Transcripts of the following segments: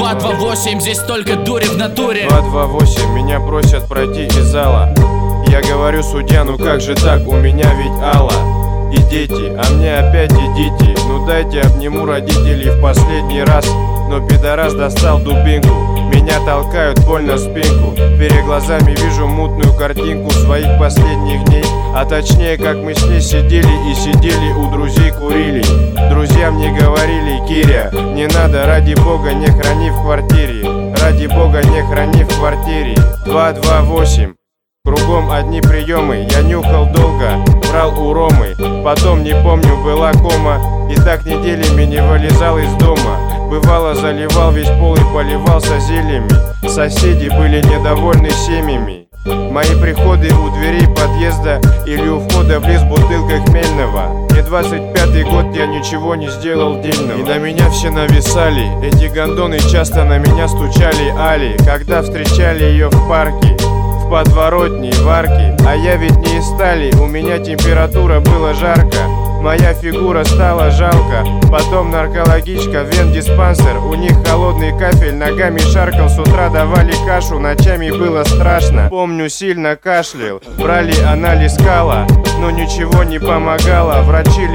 228, здесь только дури в натуре. 228, меня просят пройти из зала. Я говорю: судья, ну как же так, у меня ведь Алла и дети, а мне опять идите. Ну дайте обниму родителей в последний раз. Но пидорас достал дубинку, меня толкают больно в спинку. Перед глазами вижу мутную картинку своих последних дней. А точнее, как мы с ней сидели и сидели, у друзей курили. Друзья мне говорили: Киря, не надо, ради бога, не храни в квартире. Ради бога, не храни в квартире. 228, кругом одни приемы. Я нюхал долго, брал у Ромы. Потом, не помню, была кома. И так неделями не вылезал из дома. Бывало, заливал весь пол и поливался зельями. Соседи были недовольны семьями. Мои приходы у дверей подъезда или у входа в лес бутылка хмельного. Мне 25-й год, я ничего не сделал дельного. И на меня все нависали, эти гондоны часто на меня стучали Али, когда встречали ее в парке, в подворотне, в арке. А я ведь не из стали, у меня температура, было жарко. Моя фигура стала жалко. Потом наркологичка, вен-диспансер. У них холодный кафель, ногами шаркал. С утра давали кашу, ночами было страшно. Помню, сильно кашлял. Брали анализ кала, но ничего не помогало. Врачи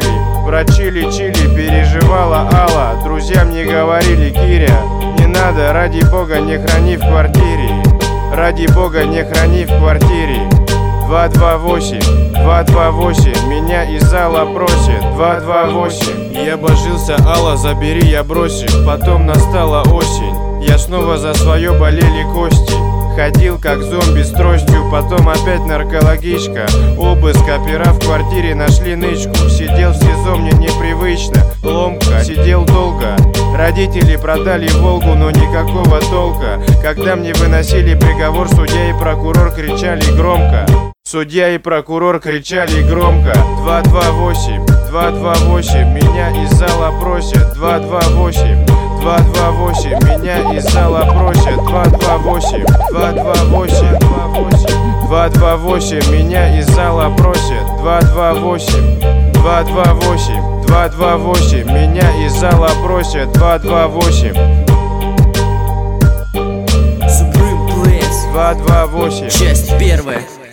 лечили, переживала Алла. Друзья мне говорили: Киря, не надо, ради бога, не храни в квартире. Ради бога, не храни в квартире. 228, 228, меня из зала просит. 228, я божился: Алла, забери, я бросил. Потом настала осень, я снова за свое болели кости. Ходил как зомби с тростью, потом опять наркологичка. Обыск, опера в квартире нашли нычку. Сидел в СИЗО, мне непривычно, ломка, сидел долго. Родители продали Волгу, но никакого толка. Когда мне выносили приговор, судья и прокурор кричали громко. Судья и прокурор кричали громко. 228, 228, меня из зала просят. 228, 228, меня из зала просят. 228, 228, 228, меня из зала просят. 228, 228, 228, меня из зала просят. 228, 228, часть первая.